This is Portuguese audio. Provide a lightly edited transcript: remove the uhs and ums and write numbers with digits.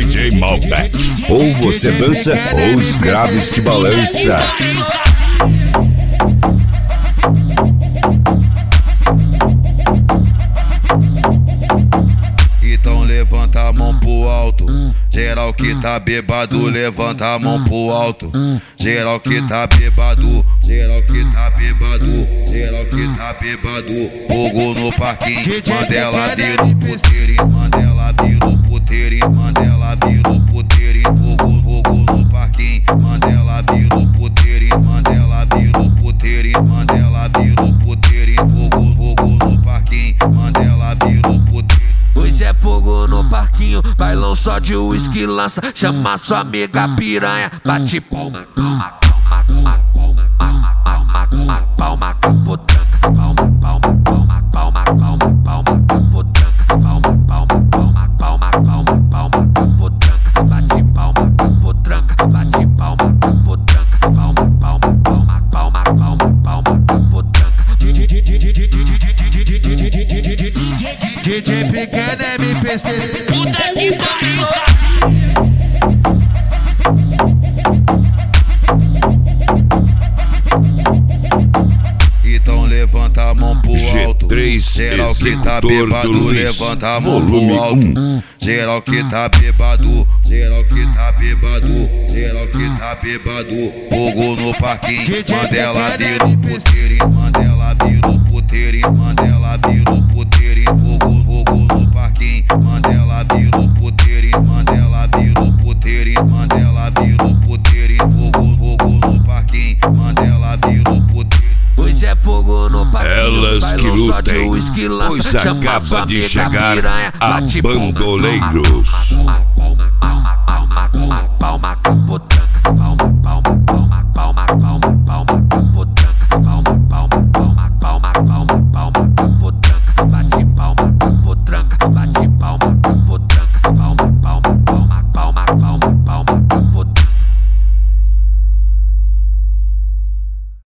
DJ Malbec. Ou você dança ou os graves te balança. Então levanta a mão pro alto. Geral que tá bêbado, levanta a mão pro alto. Geral que tá bêbado, geral que tá bêbado, geral que tá bêbado. Fogo no parquinho, Mandela vira o puteiro, Mandela vira o puteiro, Mandela vira o puteiro. Fogo no parquinho, Mandela vira o puteiro, Mandela vira o puteiro, Mandela vira o puteiro. Fogo no parquinho, Mandela vira o puteiro. Hoje é fogo no parquinho, bailão só de uísque lança. Chama sua amiga piranha, bate palma, palma, palma, palma, palma, palma, palma, palma, capotranca, palma, palma, palma, palma, palma, palma, capotranca, palma, palma, palma, palma, palma, palma, capotranca, bate palma, capotranca, bate palma, capotranca, palma, palma, palma, palma, palma, palma, capotranca. DJ Pequeno MPC. Puta que pariu. Então levanta a mão pro alto. G3 Geral que tá Executor bêbado, do Luiz, levanta a mão volume pro alto. 1. Geral que tá bêbado, geral que tá bêbado, geral que tá bêbado. Fogo no parquinho, Mandela vira o puteiro, Mandela vira o puteiro, Mandela vira o puteiro. Fogo no parquinho, Mandela vira o puteiro, Mandela vira o puteiro, Mandela vira o puteiro. Fogo no parquinho, Mandela vira o puteiro. Hoje é fogo no parquinho, Elas que bailão só de lutem, uísque lança. pois Chama acaba sua de amiga chegar piranha, a bate palma, Bandoleiros. palma, palma, palma, palma, palma, palma, capotranca.